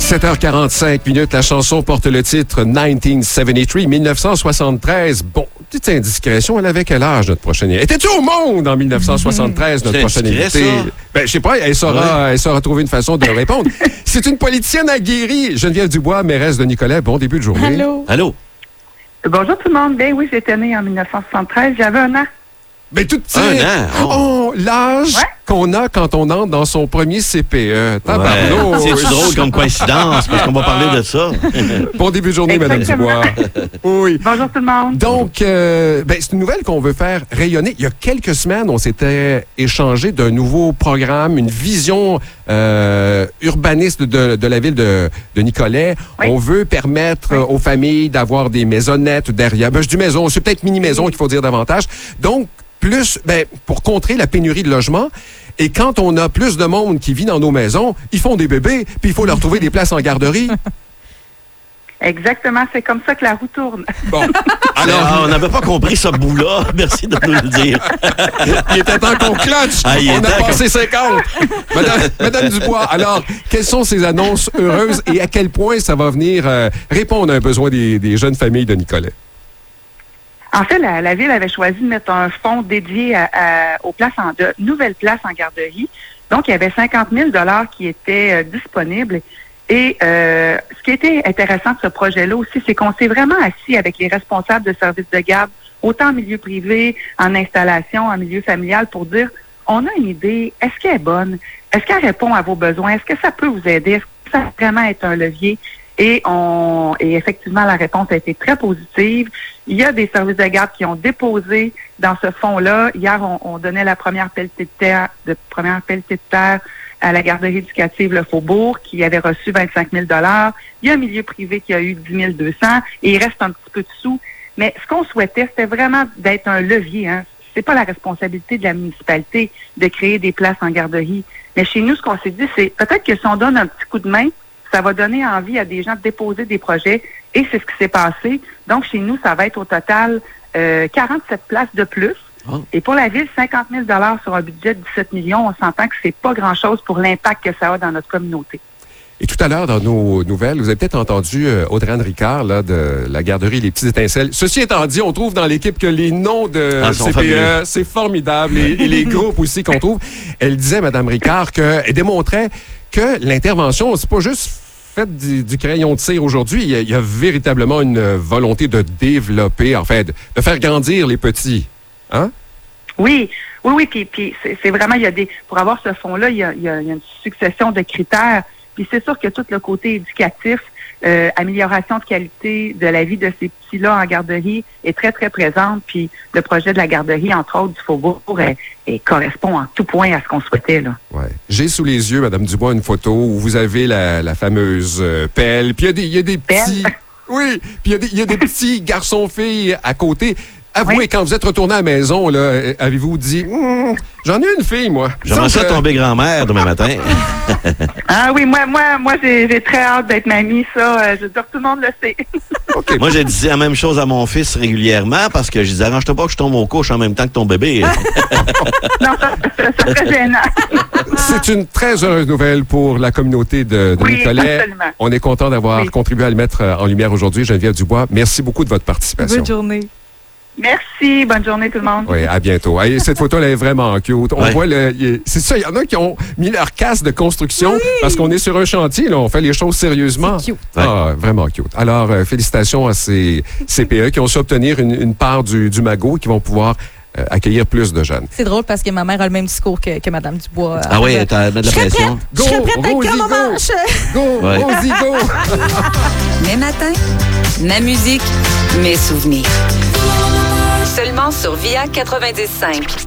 7h45 minutes, la chanson porte le titre 1973, 1973. Bon, petite indiscrétion, elle avait quel âge, notre prochaine invitée? Étais-tu au monde en 1973, notre prochaine invitée? Ben, je sais pas, elle saura trouver une façon de répondre. C'est une politicienne aguerrie. Geneviève Dubois, mairesse de Nicolet. Bon début de journée. Allô. Allô? Bonjour tout le monde. Ben oui, j'étais née en 1973. J'avais 1 an. Ben, tout petit. 1 an? Oh, l'âge qu'on a quand on entre dans son premier CPE. Tabarnak. C'est drôle comme coïncidence, parce qu'on va parler de ça. Bon début de journée, Mme Dubois. Oui. Bonjour tout le monde. Donc, c'est une nouvelle qu'on veut faire rayonner. Il y a quelques semaines, on s'était échangé d'un nouveau programme, une vision urbaniste de la ville de Nicolet. Oui. On veut permettre aux familles d'avoir des maisonnettes derrière. Ben, je dis maison, c'est peut-être mini-maison qu'il faut dire davantage. Donc, plus, pour contrer la pénurie de logements. Et quand on a plus de monde qui vit dans nos maisons, ils font des bébés, puis il faut leur trouver des places en garderie. Exactement, c'est comme ça que la roue tourne. Bon. Alors, on n'avait pas compris ce bout-là. Merci de nous le dire. Il était temps qu'on clutch. On a passé 50. Madame Dubois, alors, quelles sont ces annonces heureuses et à quel point ça va venir répondre à un besoin des jeunes familles de Nicolet? En fait, la Ville avait choisi de mettre un fonds dédié aux places nouvelles places en garderie. Donc, il y avait 50 000 $ qui étaient disponibles. Et ce qui était intéressant de ce projet-là aussi, c'est qu'on s'est vraiment assis avec les responsables de services de garde, autant en milieu privé, en installation, en milieu familial, pour dire, on a une idée, est-ce qu'elle est bonne? Est-ce qu'elle répond à vos besoins? Est-ce que ça peut vous aider? Est-ce que ça va vraiment être un levier? Et effectivement, la réponse a été très positive. Il y a des services de garde qui ont déposé dans ce fonds-là. Hier, on donnait la première pelletée de terre à la garderie éducative Le Faubourg, qui avait reçu 25 000 $. Il y a un milieu privé qui a eu 10 200 et il reste un petit peu de sous. Mais ce qu'on souhaitait, c'était vraiment d'être un levier. Hein. C'est pas la responsabilité de la municipalité de créer des places en garderie. Mais chez nous, ce qu'on s'est dit, c'est peut-être que si on donne un petit coup de main, ça va donner envie à des gens de déposer des projets. Et c'est ce qui s'est passé. Donc, chez nous, ça va être au total 47 places de plus. Oh. Et pour la Ville, 50 000 $ sur un budget de 17 millions, on s'entend que c'est pas grand-chose pour l'impact que ça a dans notre communauté. Et tout à l'heure, dans nos nouvelles, vous avez peut-être entendu Audrey-Anne Ricard là, de la garderie Les Petites Étincelles. Ceci étant dit, on trouve dans l'équipe que les noms de CPE, c'est formidable. Et les groupes aussi qu'on trouve. Elle disait, Mme Ricard, qu'elle démontrait que l'intervention, c'est pas juste fait du crayon de cire aujourd'hui. Il y a véritablement une volonté de développer, en fait, de faire grandir les petits. Hein? Oui. Puis c'est vraiment, pour avoir ce fonds-là, il y a une succession de critères. Puis c'est sûr que tout le côté éducatif, amélioration de qualité de la vie de ces petits-là en garderie est très, très présente. Puis le projet de la garderie, entre autres, du Faubourg, correspond en tout point à ce qu'on souhaitait, là. Ouais. J'ai sous les yeux, Mme Dubois, une photo où vous avez la fameuse pelle. Puis il y a des petits... Oui, puis il y a des petits garçons-filles à côté. Avouez, quand vous êtes retourné à la maison, là, avez-vous dit j'en ai une fille, moi. J'aimerais ça tomber grand-mère demain matin. Ah oui, moi j'ai très hâte d'être mamie, ça. Je veux dire, tout le monde le sait. Okay. Moi, j'ai dit la même chose à mon fils régulièrement parce que je disais, arrange-toi pas que je tombe aux couches en même temps que ton bébé. Non, ça serait gênant. C'est une très heureuse nouvelle pour la communauté de Nicolet. Absolument. On est content d'avoir contribué à le mettre en lumière aujourd'hui. Geneviève Dubois, merci beaucoup de votre participation. Bonne journée. Merci. Bonne journée, tout le monde. Oui, à bientôt. Hey, cette photo, elle est vraiment cute. On voit c'est ça, il y en a qui ont mis leur casque de construction parce qu'on est sur un chantier, là. On fait les choses sérieusement. C'est cute. Ah, vraiment cute. Alors, félicitations à ces CPE qui ont su obtenir une part du magot et qui vont pouvoir accueillir plus de jeunes. C'est drôle parce que ma mère a le même discours que Mme Dubois. Ah oui, t'as de la pression. Je serais prête avec grand manche. Go, Rosie, go! Mes matins, ma musique, mes souvenirs. Seulement sur VIA 90.5.